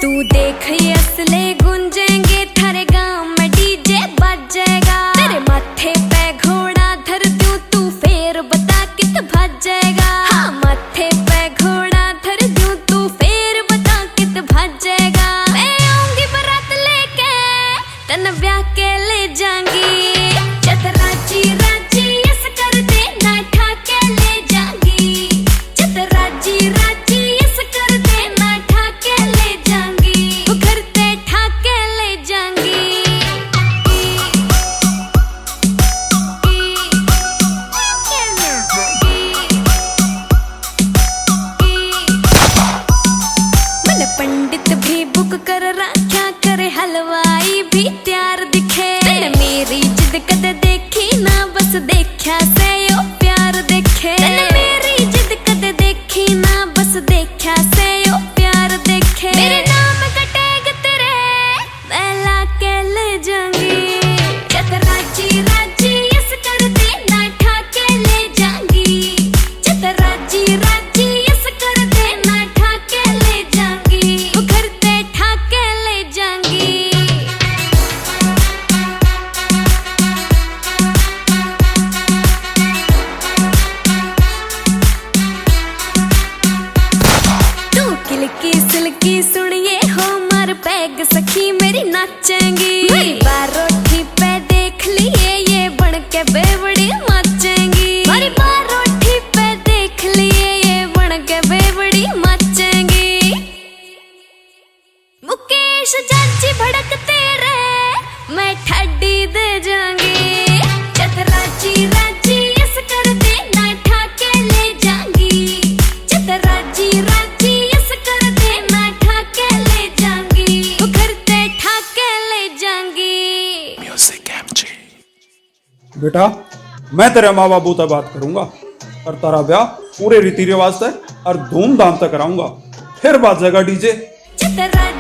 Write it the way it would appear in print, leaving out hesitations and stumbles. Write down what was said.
तू देख ये असले गूंजेंगे, थारे गांव में डीजे बजेगा। तेरे माथे पे घोड़ा धर दूं, तू फेर बता कित भजेगा। हाँ माथे पे घोड़ा धर दूं, तू फेर बता कित भजेगा। मैं आऊंगी बारात लेके, तन ब्याह के ले जाऊंगी। चतराची राजी यस कर दे, ना ठाके ले जाऊंगी। चतराची राजी यस कर दे, ना ठाके ले जाऊंगी। वो घर ते ठाके ले जाऊंगी। मैंने पंडित भी बुक कर रखा, करे हलवाई भी तैयार दिखे। तैने मेरी जिद कदे देखी ना, बस देखा से यो प्यार देखे। तैने मेरी जिद कदे देखी ना, बस देखा से यो प्यार देखे। मेरे नाम कटेगा तेरे, मैं लाके ले जाऊंगी। चतराची राजी यस कर दे, ना ठाके ले जाऊंगी। चतराची राजी यस कर दे, ना ठाके ले जाऊंगी। वो घर ते ठाके ले जाऊंगी। तू किलकी सिलकी सुनिए हो, मार पैग सखी मेरी नाचेंगी। मेरी बारोठी पे देख लिए, ये बन के बेवड़ी नाचेंगी। मेरी बारोठी पे देख लिए, ये बन के बेवड़ी नाचेंगी। मुकेश चाची भड़क तेरे, मैं ठड्डी दे जाऊंगी। चतराची राजी यस कर दे, ना ठाके ले जाऊंगी। चतराची राजी यस कर दे, ना ठाके ले जाऊंगी। वो घर ते ठाके ले जाऊंगी। Music MG. बेटा मैं तेरे माँ बाबू से बात करूंगा और तेरा ब्याह पूरे रीति रिवाज से और धूमधाम से कराऊंगा, फिर बाजेगा डीजे। चतरा